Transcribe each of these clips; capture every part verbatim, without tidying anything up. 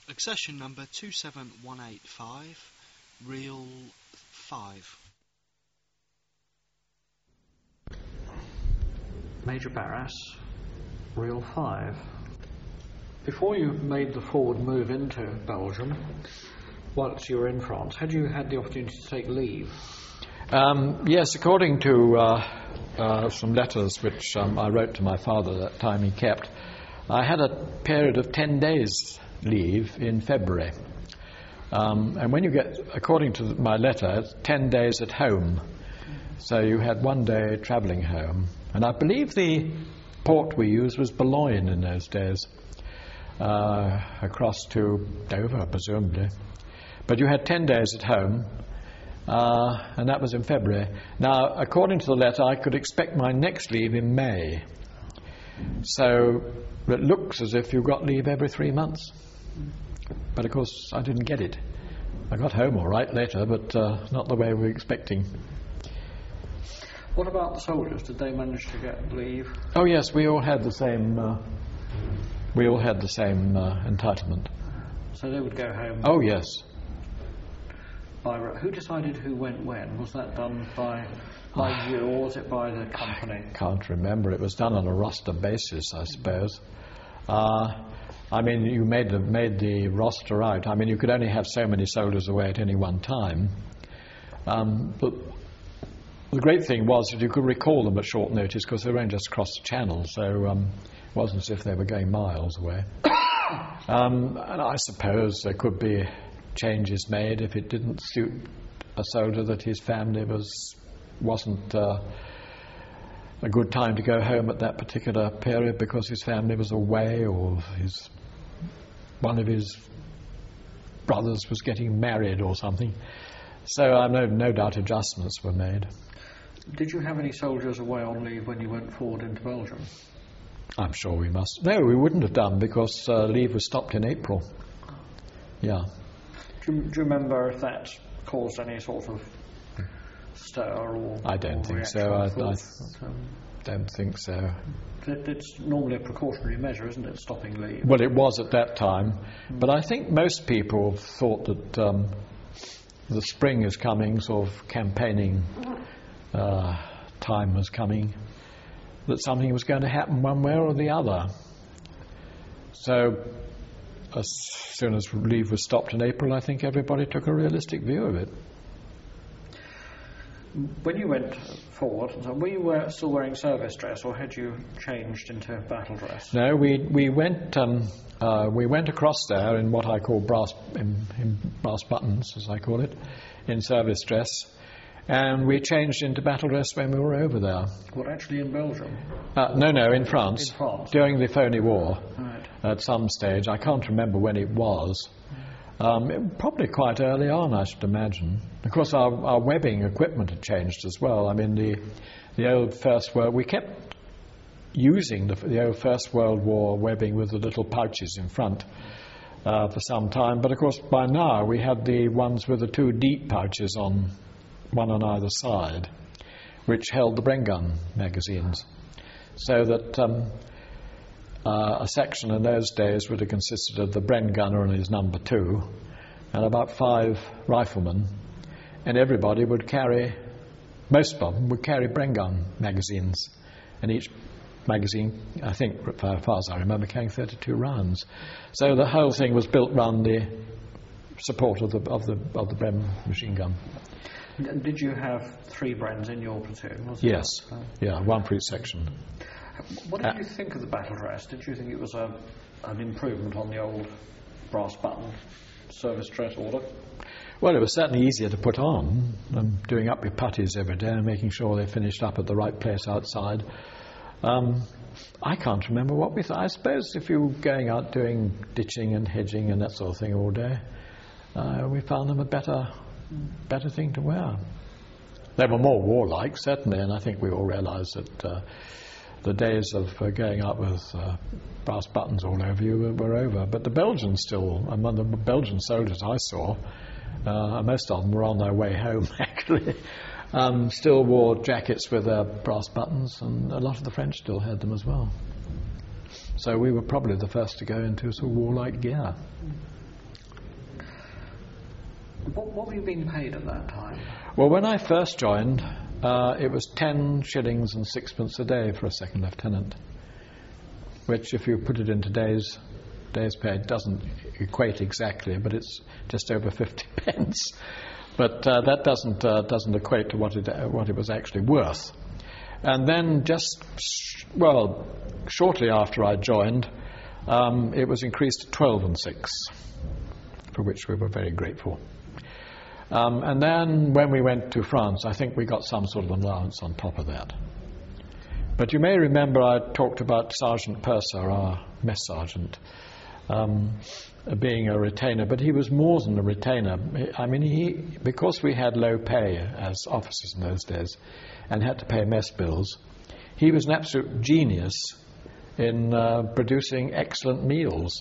Accession number two seven one eight five, reel five. Major Barras, reel five. Before you made the forward move into Belgium, once you were in France, had you had the opportunity to take leave? Um, yes, according to uh, uh, some letters which um, I wrote to my father that time he kept, I had a period of ten days leave in February. Um, and when you get, according to my letter, ten days at home. So you had one day travelling home. And I believe the port we used was Boulogne in those days, uh, across to Dover, presumably. But you had ten days at home, uh, and that was in February. Now, according to the letter, I could expect my next leave in May. So it looks as if you've got leave every three months. But of course, I didn't get it. I got home all right later, but uh, not the way we were expecting. What about the soldiers? Did they manage to get leave? Oh yes, we all had the same. Uh, we all had the same uh, entitlement. So they would go home. Oh yes. By who decided who went when? Was that done by by you, or was it by the company? I can't remember. It was done on a roster basis, I suppose. Uh, I mean, you made the made the roster out. I mean, you could only have so many soldiers away at any one time. Um, but the great thing was that you could recall them at short notice because they were only just across the channel, so um, it wasn't as if they were going miles away. um, and I suppose there could be changes made if it didn't suit a soldier that his family was wasn't uh, a good time to go home at that particular period because his family was away, or his one of his brothers was getting married or something. So uh, no, no doubt adjustments were made. Did you have any soldiers away on leave when you went forward into Belgium? I'm sure we must. No, we wouldn't have done because uh, leave was stopped in April. Yeah. Do you, do you remember if that caused any sort of stir or I don't or think so. I, I but, um, don't think so. It, it's normally a precautionary measure, isn't it, stopping leave? Well, it was at that time. Mm. But I think most people thought that um, the spring is coming, sort of campaigning uh, time was coming, that something was going to happen one way or the other. So as soon as leave was stopped in April, I think everybody took a realistic view of it. When you went forward, were you wear, still wearing service dress, or had you changed into battle dress? No, we we went um, uh, we went across there in what I call brass in, in brass buttons, as I call it, in service dress, and we changed into battle dress when we were over there. What, actually in Belgium? Uh, no, no, in France. In France. During the Phoney War, right. At some stage. I can't remember when it was. Um, it, probably quite early on, I should imagine. Of course, our, our webbing equipment had changed as well. I mean, the the old First World... We kept using the, the old First World War webbing with the little pouches in front uh, for some time. But, of course, by now we had the ones with the two deep pouches on one on either side, which held the Bren gun magazines. So that... Um, Uh, a section in those days would have consisted of the Bren gunner and his number two, and about five riflemen, and everybody would carry, most of them would carry Bren gun magazines, and each magazine, I think, as far as I remember, carrying thirty-two rounds. So the whole thing was built around the support of the of the of the Bren machine gun. Did you have three Brens in your platoon? Was yes, that? yeah, one for each section. What did uh, you think of the battle dress? Did you think it was a, an improvement on the old brass button service dress order? Well, it was certainly easier to put on than doing up your putties every day and making sure they finished up at the right place outside. Um, I can't remember what we thought. I suppose if you were going out doing ditching and hedging and that sort of thing all day, uh, we found them a better, better thing to wear. They were more warlike, certainly, and I think we all realised that uh, the days of uh, going out with uh, brass buttons all over you were, were over. But the Belgians still, among the Belgian soldiers I saw, uh, most of them were on their way home actually, um, still wore jackets with uh, brass buttons, and a lot of the French still had them as well. So we were probably the first to go into sort of warlike gear. What, what were you being paid at that time? Well, when I first joined, uh, it was ten shillings and sixpence a day for a second lieutenant, which, if you put it in today's day's pay, it doesn't equate exactly, but it's just over fifty pence. But uh, that doesn't uh, doesn't equate to what it uh, what it was actually worth. And then just well, shortly after I joined, um, it was increased to twelve and six, for which we were very grateful. Um, and then when we went to France, I think we got some sort of allowance on top of that. But you may remember I talked about Sergeant Purser, our mess sergeant, um, being a retainer, but he was more than a retainer. I mean, he because we had low pay as officers in those days and had to pay mess bills, he was an absolute genius in uh, producing excellent meals.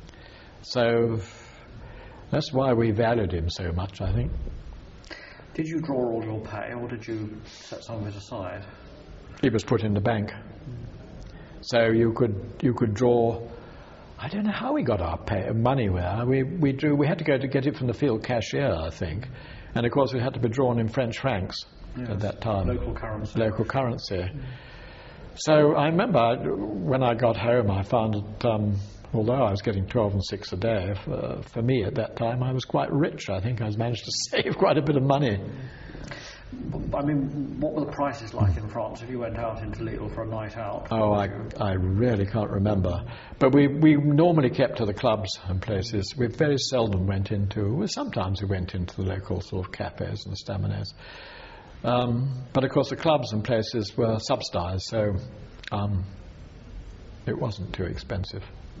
So that's why we valued him so much, I think. Did you draw all your pay, or did you set some of it aside? It was put in the bank. So you could you could draw. I don't know how we got our pay, money where we we drew. We had to go to get it from the field cashier, I think, and of course it had to be drawn in French francs yes. at that time. Local currency. Local currency. Mm. So I remember when I got home, I found that um, although I was getting twelve and six a day, for, for me at that time I was quite rich. I think I managed to save quite a bit of money. I mean, what were the prices like in France if you went out into Lille for a night out? Oh, I, I really can't remember. But we, we normally kept to the clubs and places. We very seldom went into, well, sometimes we went into the local sort of cafes and estaminets. Um, but of course the clubs and places were subsidised, so um, it wasn't too expensive.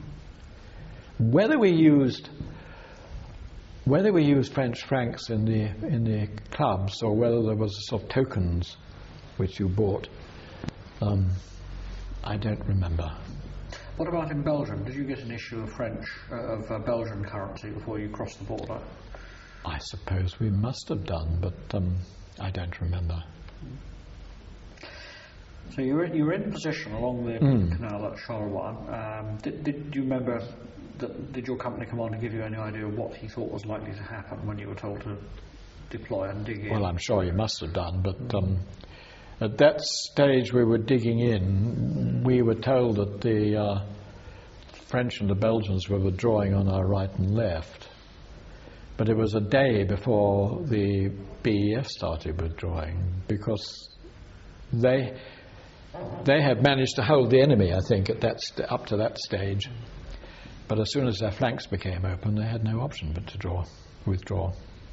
Whether we used... Whether we used French francs in the in the clubs or whether there was sort of tokens which you bought, um, I don't remember. What about in Belgium? Did you get an issue of French uh, of uh, Belgian currency before you crossed the border? I suppose we must have done, but um, I don't remember. So you were you were in position along the mm. canal at Charleroi. Um, did, did you remember? That, did your company commander give you any idea of what he thought was likely to happen when you were told to deploy and dig in? Well, I'm sure he must have done, but um, at that stage we were digging in, we were told that the uh, French and the Belgians were withdrawing on our right and left. But it was a day before the B E F started withdrawing, because they they had managed to hold the enemy, I think, at that st- up to that stage. But as soon as their flanks became open, they had no option but to draw, withdraw.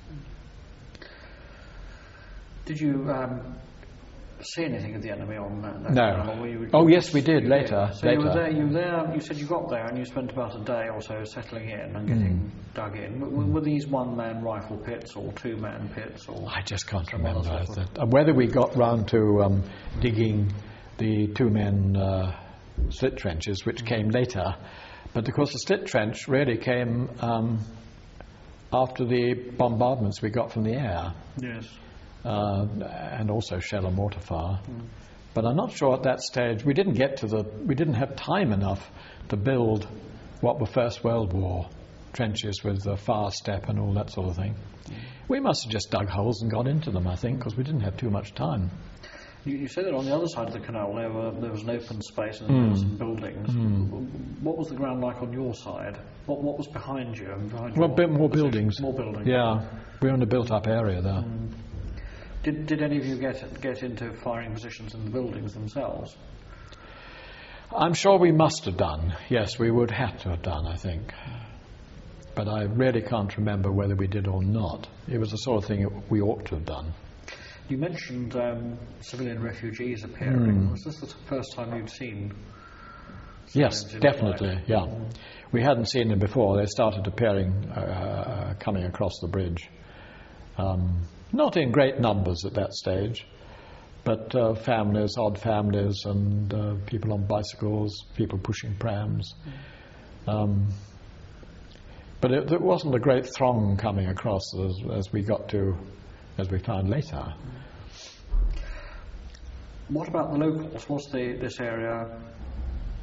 Did you um, see anything of the enemy on that? that no. You, oh, yes, we did later. So later. you were there. You were there. You said you got there and you spent about a day or so settling in and getting mm. dug in. Were, were these one-man rifle pits or two-man pits? Or I just can't remember that. Uh, whether we got round to um, digging the two-man uh, slit trenches, which mm. came later. But of course the slit trench really came um, after the bombardments we got from the air. Yes. Uh, and also shell and mortar fire. Mm. But I'm not sure at that stage, we didn't get to the, we didn't have time enough to build what were First World War trenches with the fire step and all that sort of thing. Mm. We must have just dug holes and got into them, I think, because we didn't have too much time. You, you said that on the other side of the canal there, were, there was an open space and there were mm. some buildings. Mm. What was the ground like on your side? What, what was behind you? And behind well, a bit more position? buildings. More buildings. Yeah, we were in a built-up area there. Mm. Did did any of you get get into firing positions in the buildings themselves? I'm sure we must have done. Yes, we would have to have done, I think. But I really can't remember whether we did or not. It was the sort of thing we ought to have done. You mentioned um, civilian refugees appearing. Mm. Was this the first time you'd seen? Yes, definitely. Yeah, mm. we hadn't seen them before. They started appearing, uh, coming across the bridge. Um, not in great numbers at that stage, but uh, families, odd families, and uh, people on bicycles, people pushing prams. Um, but it, it wasn't a great throng coming across as, as we got to, as we found later. What about the locals? Was the, this area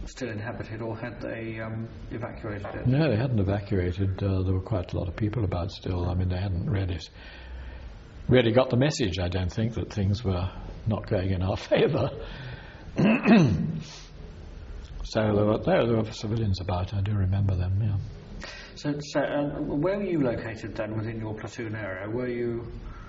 still inhabited, or had they um, evacuated it? No, they hadn't evacuated. Uh, there were quite a lot of people about still. I mean, they hadn't really, really got the message, I don't think, that things were not going in our favour. So there were, there were civilians about, I do remember them, yeah. So, so um, where were you located then within your platoon area? Were you...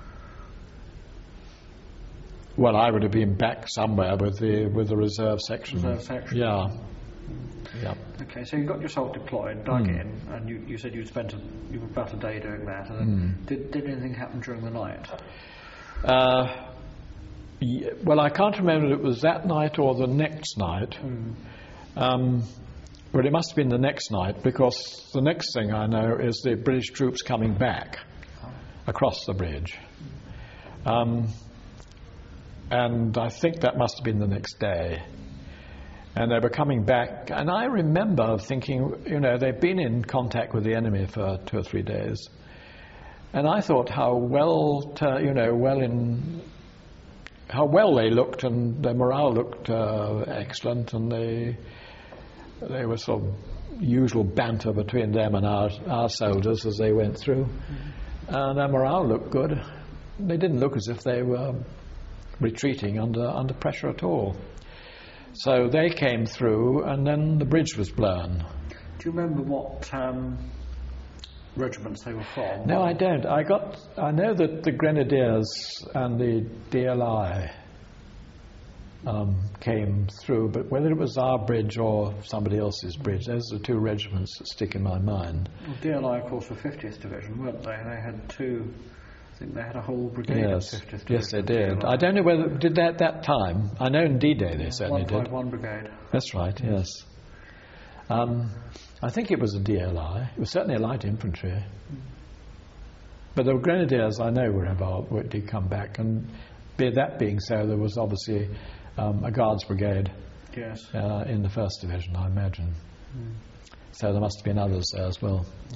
Well, I would have been back somewhere with the with the reserve section. Reserve section? Yeah. Yeah. Okay, so you got yourself deployed, dug Mm. in, and you, you said you'd spent a, you were about a day doing that. And then Mm. did, did anything happen during the night? Uh, y- well, I can't remember if it was that night or the next night. Mm. Um, but it must have been the next night, because the next thing I know is the British troops coming back across the bridge. Um, and I think that must have been the next day. And they were coming back, and I remember thinking, you know, they've been in contact with the enemy for two or three days. And I thought how well, to, you know, well in, how well they looked, and their morale looked uh, excellent, and they, they were sort of usual banter between them and our, our soldiers as they went through. Mm-hmm. And their morale looked good. They didn't look as if they were retreating under under pressure at all. So they came through, and then the bridge was blown. Do you remember what um, regiments they were from? No, I don't. I got. I know that the Grenadiers and the D L I um, came through, but whether it was our bridge or somebody else's bridge, those are the two regiments that stick in my mind. Well, D L I, of course, were fiftieth Division, weren't they? They had two. I think they had a whole brigade Yes, of fiftieth Division. yes, they did. I don't know whether did they at that time. I know in D-Day they certainly did. one five one Brigade. That's right. Yes. Um, I think it was a D L I. It was certainly a light infantry. Mm. But the Grenadiers, I know, were involved. Did come back, and be that being so, there was obviously um, a Guards Brigade. Yes. Uh, in the first division, I imagine. Mm. So there must have been others there as well. Mm.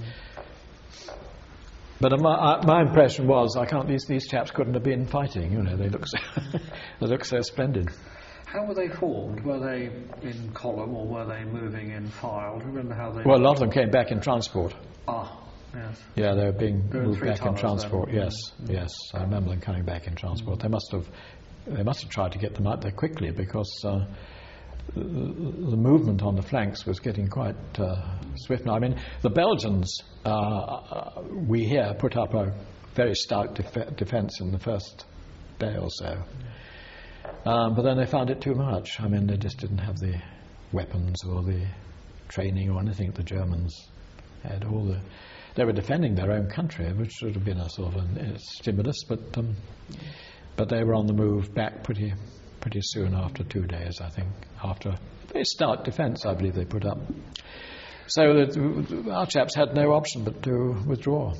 But my, uh, my impression was, I can't. These these chaps couldn't have been fighting. You know, they look so they look so splendid. How were they formed? Were they in column or were they moving in file? Do you remember how they? Well, a lot of them came back in transport. Ah, yes. Yeah, they were being There were moved three back in tunnels transport. then. Yes, yes. I remember them coming back in transport. They must have they must have tried to get them out there quickly, because uh, the, the movement on the flanks was getting quite uh, swift now. I mean, the Belgians, uh, uh, we here put up a very stout def- defence in the first day or so. Um, but then they found it too much. I mean, they just didn't have the weapons or the training or anything the Germans had. All the they were defending their own country, which should have been a sort of a, a stimulus, but um, but they were on the move back pretty pretty soon after two days, I think. After a very stout defence, I believe they put up. So that our chaps had no option but to withdraw.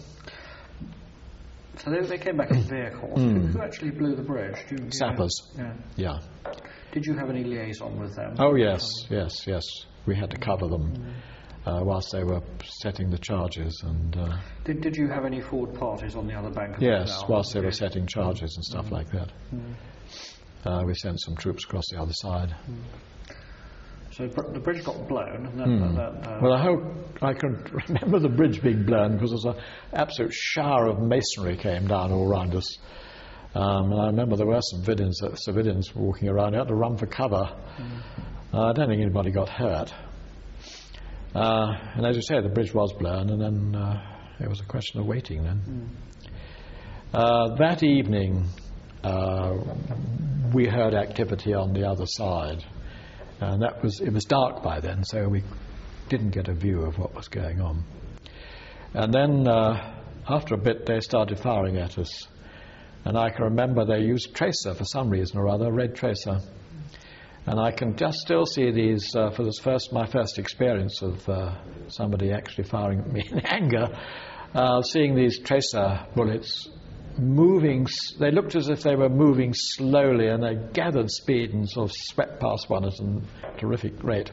So they, they came back in vehicles. Mm. Who actually blew the bridge? Do you, do you Sappers. know? Yeah. Yeah. Did you have any liaison with them? Oh yes, yes, yes. We had to cover them uh, whilst they were setting the charges, and uh, Did Did you have any forward parties on the other bank of yes, the canal? whilst they were Okay. setting charges and stuff Mm. like that. Mm. Uh, we sent some troops across the other side. So br- the bridge got blown. And that, Hmm. that, uh, Well, I hope I can remember the bridge being blown, because there was an absolute shower of masonry came down all around us. Um, and I remember there were some civilians, uh, civilians walking around. They had to run for cover. Mm. Uh, I don't think anybody got hurt. Uh, and as you say, the bridge was blown, and then uh, it was a question of waiting then. Mm. Uh, that evening, uh, we heard activity on the other side. And that was, it was dark by then, so we didn't get a view of what was going on. And then, uh, after a bit, they started firing at us. And I can remember they used tracer for some reason or other, red tracer. And I can just still see these, uh, for this first, my first experience of uh, somebody actually firing at me in anger, uh, seeing these tracer bullets moving. They looked as if they were moving slowly, and they gathered speed and sort of swept past one at a terrific rate.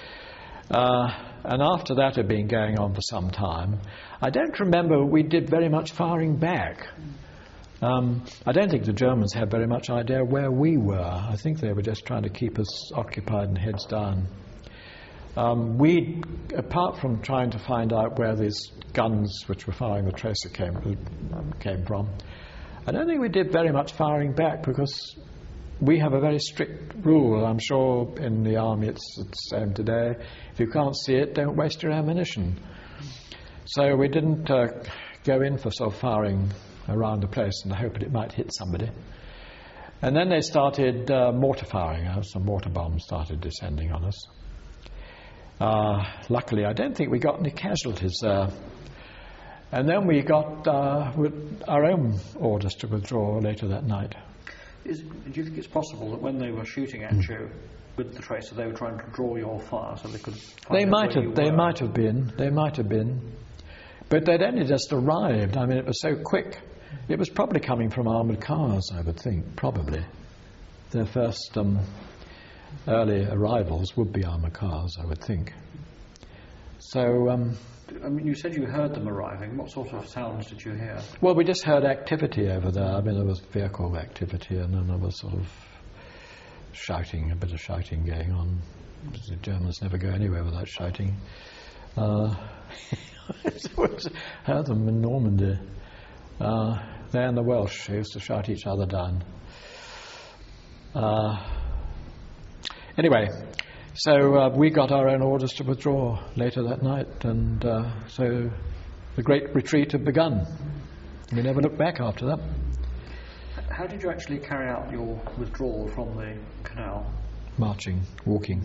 Uh, and after that had been going on for some time, I don't remember we did very much firing back. Um, I don't think the Germans had very much idea where we were. I think they were just trying to keep us occupied and heads down. um, we, apart from trying to find out where these guns which were firing the tracer came, came from, I don't think we did very much firing back, because we have a very strict rule. I'm sure in the army it's, it's the same today. If you can't see it, don't waste your ammunition. So we didn't uh, go in for sort of firing around the place in the hope that it might hit somebody. And then they started uh, mortar firing. Uh, some mortar bombs started descending on us. Uh, luckily, I don't think we got any casualties there. And then we got uh, with our own orders to withdraw later that night. Is, do you think it's possible that when they were shooting at mm. you with the tracer, they were trying to draw your fire so they could find They out might where have. you They were? might have been. They might have been. But they'd only just arrived. I mean, it was so quick. It was probably coming from armoured cars, I would think. Probably. Their first um, early arrivals would be armoured cars, I would think. So. Um, I mean, you said you heard them arriving. What sort of sounds did you hear? Well, we just heard activity over there. I mean, there was vehicle activity, and then there was sort of shouting, a bit of shouting going on. The Germans never go anywhere without shouting. Uh, heard them in Normandy. Uh, they and the Welsh, they used to shout each other down. Uh, anyway, so uh, we got our own orders to withdraw later that night, and uh, so the great retreat had begun. We never looked back after that. How did you actually carry out your withdrawal from the canal? Marching, walking.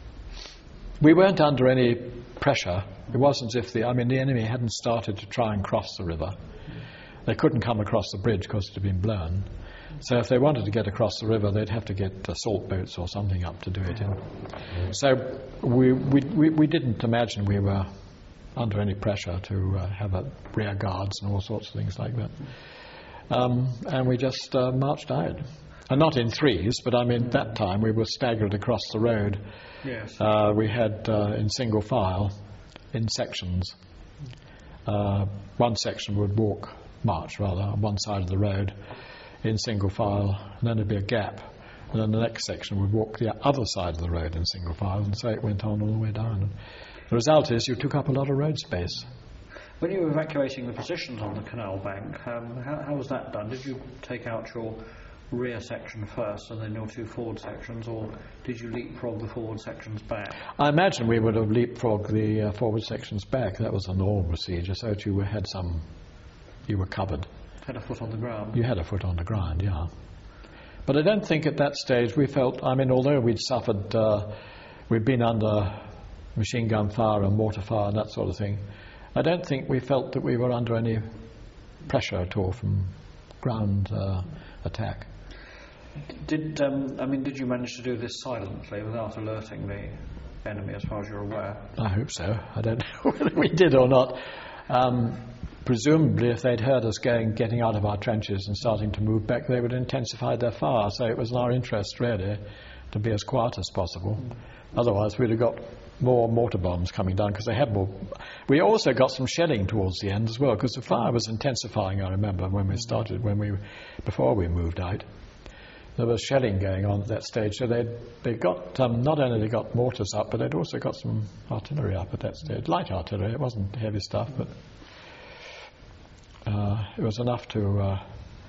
We weren't under any pressure. It wasn't as if the, I mean, the enemy hadn't started to try and cross the river. They couldn't come across the bridge because it had been blown. So if they wanted to get across the river, they'd have to get assault boats or something up to do it in. So we we we, we didn't imagine we were under any pressure to uh, have a rear guards and all sorts of things like that. Um, and we just uh, marched out. And not in threes, but I mean, that time we were staggered across the road. Yes. Uh, we had uh, in single file, in sections. Uh, one section would walk, march rather, on one side of the road in single file, and then there'd be a gap, and then the next section would walk the other side of the road in single file, and so it went on all the way down. And the result is you took up a lot of road space. When you were evacuating the positions on the canal bank, um, how, how was that done? Did you take out your rear section first and then your two forward sections, or did you leapfrog the forward sections back? I imagine we would have leapfrogged the uh, forward sections back. That was a normal procedure, so that you had some, you were covered. Had a foot on the ground? You had a foot on the ground, yeah. But I don't think at that stage we felt, I mean, although we'd suffered, uh, we'd been under machine gun fire and mortar fire and that sort of thing, I don't think we felt that we were under any pressure at all from ground uh, attack. Did um, I mean, did you manage to do this silently without alerting the enemy, as far as you're aware? I hope so. I don't know whether we did or not. Um, presumably, if they'd heard us going, getting out of our trenches and starting to move back, they would have intensified their fire. So it was in our interest, really, to be as quiet as possible. Mm. Otherwise, we'd have got more mortar bombs coming down, because they had more. We also got some shelling towards the end as well, because the fire was intensifying. I remember when we started, when we before we moved out, there was shelling going on at that stage. So they they got um, not only they got mortars up, but they'd also got some artillery up at that stage. Light artillery. It wasn't heavy stuff, but uh, it was enough to. Uh,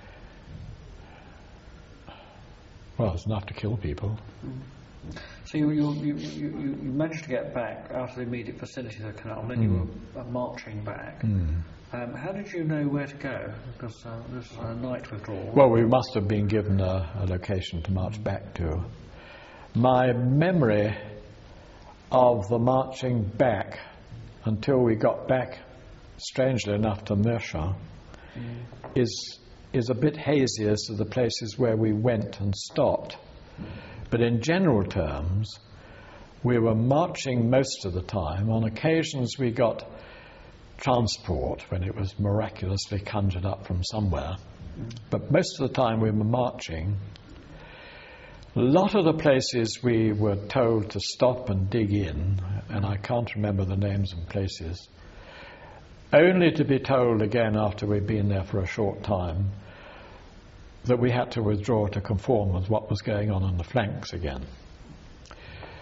well, it was enough to kill people. Mm. So you you, you, you you managed to get back out of the immediate vicinity of the canal, and then mm. you were uh, marching back. Mm. Um, how did you know where to go? Because uh, this was a night withdrawal. Well, we must have been given a, a location to march back to. My memory of the marching back until we got back, strangely enough, to Mersha, mm. is is a bit hazy as to the places where we went and stopped. Mm. But in general terms, we were marching most of the time. On occasions we got transport when it was miraculously conjured up from somewhere. Mm. But most of the time we were marching. A lot of the places we were told to stop and dig in, and I can't remember the names of places, only to be told again after we'd been there for a short time that we had to withdraw to conform with what was going on on the flanks again.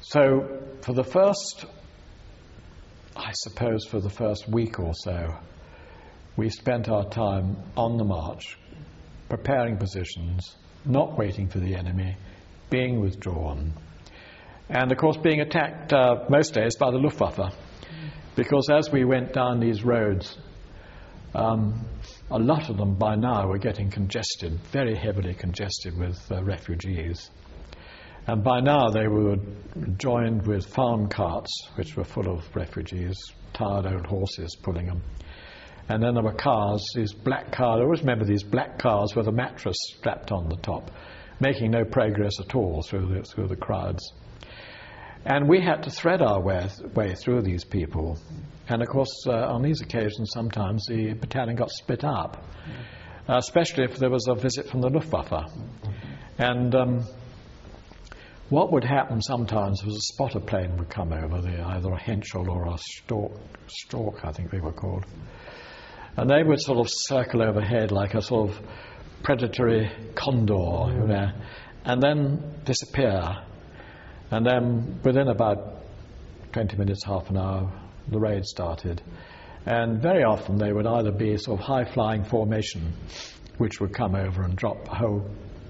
So for the first, I suppose for the first week or so, we spent our time on the march, preparing positions, not waiting for the enemy, being withdrawn. And of course being attacked uh, most days by the Luftwaffe, because as we went down these roads, um, a lot of them by now were getting congested, very heavily congested with uh, refugees. And by now they were joined with farm carts, which were full of refugees, tired old horses pulling them. And then there were cars, these black cars, I always remember these black cars with a mattress strapped on the top, making no progress at all through the, through the crowds. And we had to thread our way, way through these people. And of course, uh, on these occasions, sometimes the battalion got split up, uh, especially if there was a visit from the Luftwaffe. And um, what would happen sometimes was a spotter plane would come over there, either a Henschel or a Stork, Stork, I think they were called. And they would sort of circle overhead like a sort of predatory condor, you know, and then disappear. And then within about twenty minutes, half an hour, the raid started. And very often they would either be sort of high-flying formation, which would come over and drop a whole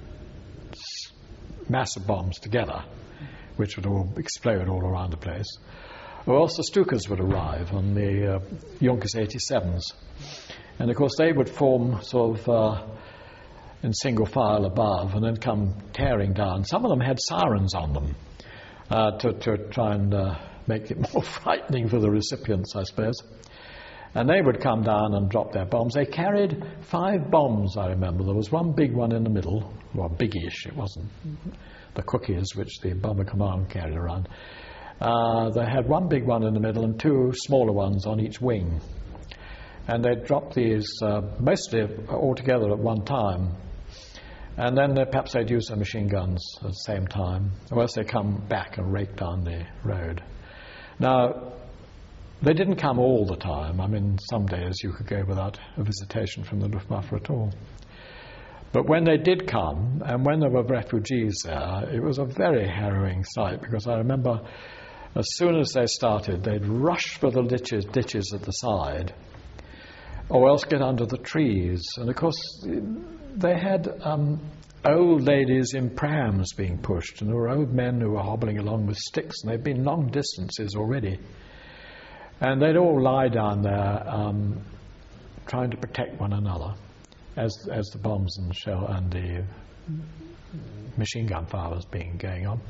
mass of bombs together, which would all explode all around the place. Or else the Stukas would arrive on the uh, Junkers eighty-sevens. And of course they would form sort of uh, in single file above and then come tearing down. Some of them had sirens on them. Uh, to, to try and uh, make it more frightening for the recipients, I suppose. And they would come down and drop their bombs. They carried five bombs, I remember. There was one big one in the middle, well, biggish, it wasn't the cookies which the Bomber Command carried around. Uh, they had one big one in the middle and two smaller ones on each wing. And they'd drop these uh, mostly all together at one time. And then uh, perhaps they'd use their machine guns at the same time, or else they come back and rake down the road. Now, they didn't come all the time. I mean, some days you could go without a visitation from the Luftwaffe at all. But when they did come, and when there were refugees there, it was a very harrowing sight, because I remember as soon as they started, they'd rush for the ditches, ditches at the side, or else get under the trees. And of course, they had um, old ladies in prams being pushed, and there were old men who were hobbling along with sticks, and they'd been long distances already. And they'd all lie down there um, trying to protect one another as as the bombs and shell and the machine gun fire was being going on.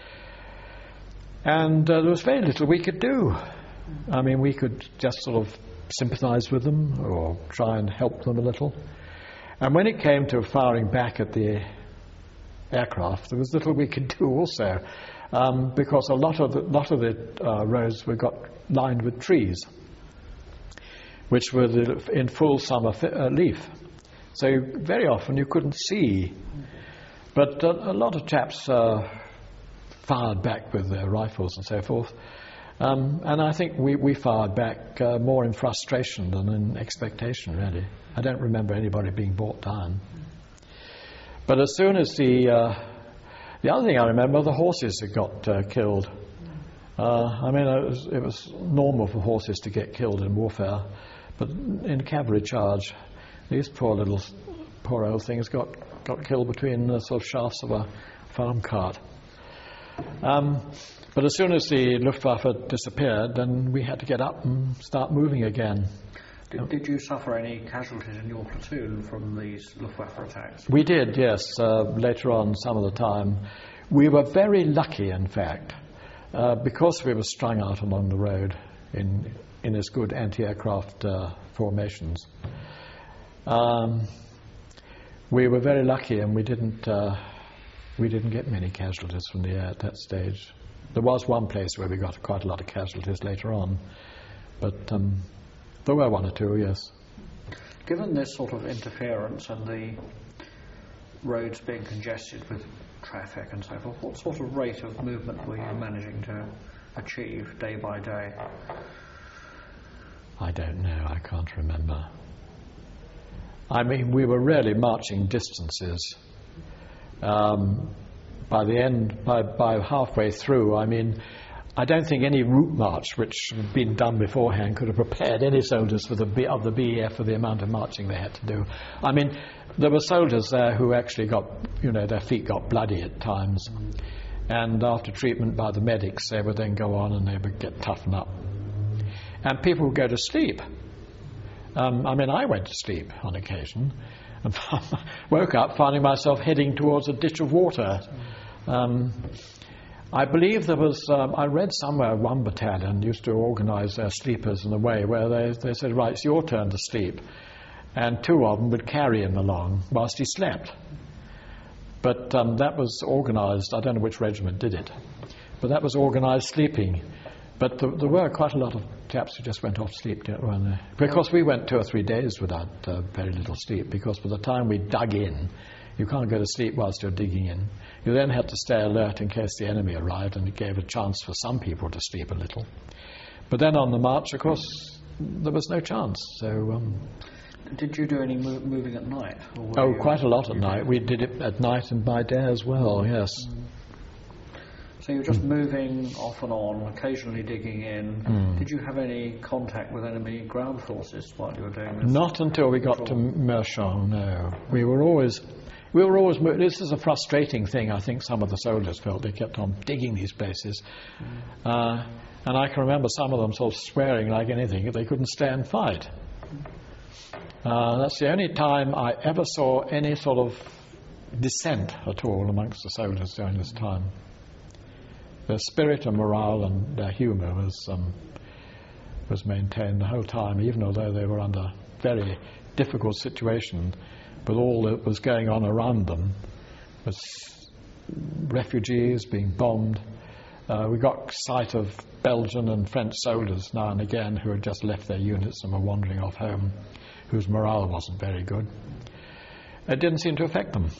And uh, there was very little we could do. I mean, we could just sort of sympathize with them or try and help them a little. And when it came to firing back at the aircraft, there was little we could do also, um, because a lot of the, lot of the uh, roads were got lined with trees, which were in full summer fi- uh, leaf. So you, very often you couldn't see. But uh, a lot of chaps uh, fired back with their rifles and so forth. Um, and I think we, we fired back uh, more in frustration than in expectation, really. I don't remember anybody being brought down. But as soon as the... Uh, the other thing I remember, the horses had got uh, killed. Uh, I mean, it was, it was normal for horses to get killed in warfare, but in a cavalry charge, these poor little, poor old things got, got killed between the sort of shafts of a farm cart. Um, but as soon as the Luftwaffe disappeared, then we had to get up and start moving again. Did, did you suffer any casualties in your platoon from these Luftwaffe attacks? We did, yes. Uh, later on, some of the time. We were very lucky, in fact, uh, because we were strung out along the road in in as good anti-aircraft uh, formations. Um, we were very lucky, and we didn't uh, we didn't get many casualties from the air at that stage. There was one place where we got quite a lot of casualties later on, but um, there were one or two, yes. Given this sort of interference and the roads being congested with traffic and so forth, what sort of rate of movement were you managing to achieve day by day? I don't know, I can't remember. I mean, we were really marching distances, um, by the end, by, by halfway through, I mean, I don't think any route march which had been done beforehand could have prepared any soldiers for the B, of the B E F for the amount of marching they had to do. I mean, there were soldiers there who actually got, you know, their feet got bloody at times. And after treatment by the medics, they would then go on and they would get toughened up. And people would go to sleep. Um, I mean, I went to sleep on occasion and woke up finding myself heading towards a ditch of water. Um, I believe there was, um, I read somewhere one battalion used to organise their sleepers in a way where they, they said, right, it's your turn to sleep. And two of them would carry him along whilst he slept. But um, that was organised, I don't know which regiment did it, but that was organised sleeping. But the, there were quite a lot of chaps who just went off to sleep, weren't there? Because we went two or three days without uh, very little sleep, because by the time we dug in, you can't go to sleep whilst you're digging in. You then had to stay alert in case the enemy arrived, and it gave a chance for some people to sleep a little. But then on the march, of course, there was no chance. So, um, did you do any mo- moving at night? Or were oh, you, quite a lot at night. did? We did it at night and by day as well, yes. Mm. So you were just moving off and on, occasionally digging in. Mm. Did you have any contact with enemy ground forces while you were doing this? Not until we got to Merchant, no. We were always... We were always. This is a frustrating thing. I think some of the soldiers felt they kept on digging these places, mm. uh, and I can remember some of them sort of swearing like anything if they couldn't stay and fight. Uh, that's the only time I ever saw any sort of dissent at all amongst the soldiers during this time. Their spirit and morale and their humour was um, was maintained the whole time, even although they were under very difficult situation. But all that was going on around them was refugees being bombed. Uh, we got sight of Belgian and French soldiers now and again who had just left their units and were wandering off home, whose morale wasn't very good. It didn't seem to affect them.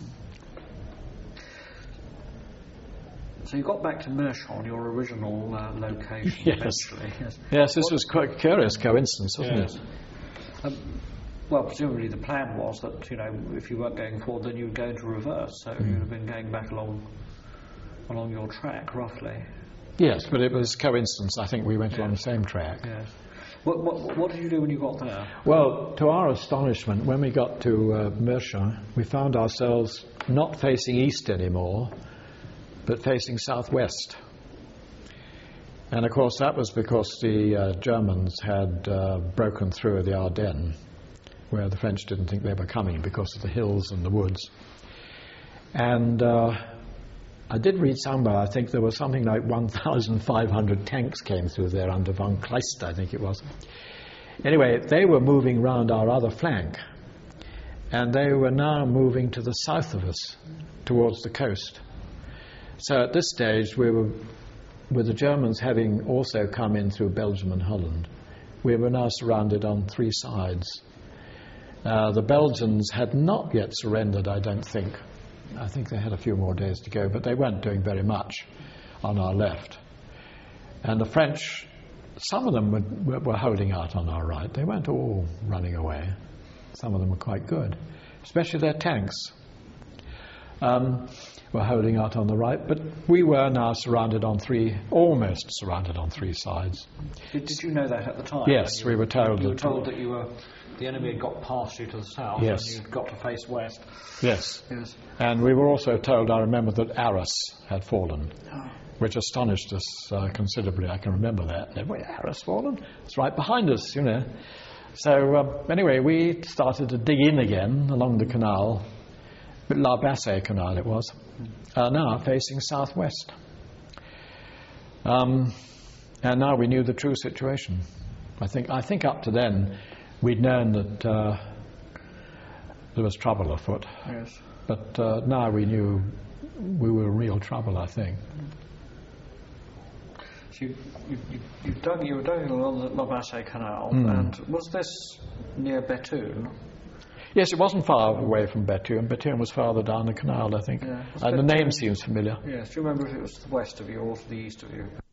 So you got back to Merchant, your original uh, location, yes. eventually. Yes, yes this what? was quite a curious coincidence, wasn't yes. it? Um, Well, presumably the plan was that, you know, if you weren't going forward, then you would go into reverse, so mm. you'd have been going back along along your track, roughly. Yes, but it was coincidence. I think we went yes. along the same track. Yes. What, what, what did you do when you got there? Well, to our astonishment, when we got to uh, Merchant, we found ourselves not facing east anymore, but facing southwest. And, of course, that was because the uh, Germans had uh, broken through the Ardennes, where the French didn't think they were coming because of the hills and the woods. And uh, I did read somewhere, I think there was something like one thousand five hundred tanks came through there under von Kleist, I think it was. Anyway, they were moving round our other flank, and they were now moving to the south of us, towards the coast. So at this stage, we were, with the Germans having also come in through Belgium and Holland, we were now surrounded on three sides. Uh, the Belgians had not yet surrendered, I don't think. I think they had a few more days to go, but they weren't doing very much on our left. And the French, some of them were, were holding out on our right. They weren't all running away. Some of them were quite good, especially their tanks um, were holding out on the right. But we were now surrounded on three, almost surrounded on three sides. Did, did you know that at the time? Yes, we were told. You were told that you were... The enemy had got past you to the south, yes. and you'd got to face west. Yes. Yes. And we were also told, I remember, that Arras had fallen, oh. which astonished us uh, considerably. I can remember that. Wait, Arras fallen? It's right behind us, you know. So uh, anyway, we started to dig in again along the canal, La Bassée Canal it was, uh, now facing southwest. Um, and now we knew the true situation. I think. I think up to then, we'd known that uh, there was trouble afoot. Yes. But uh, now we knew we were in real trouble, I think. So you, you, you, you, dug, you were digging along the La Bassée Canal, mm. and was this near Bethune? Yes, it wasn't far away from Bethune. Bethune was farther down the canal, I think. Yeah. And the name seems familiar. Yes. Do you remember if it was to the west of you or to the east of you?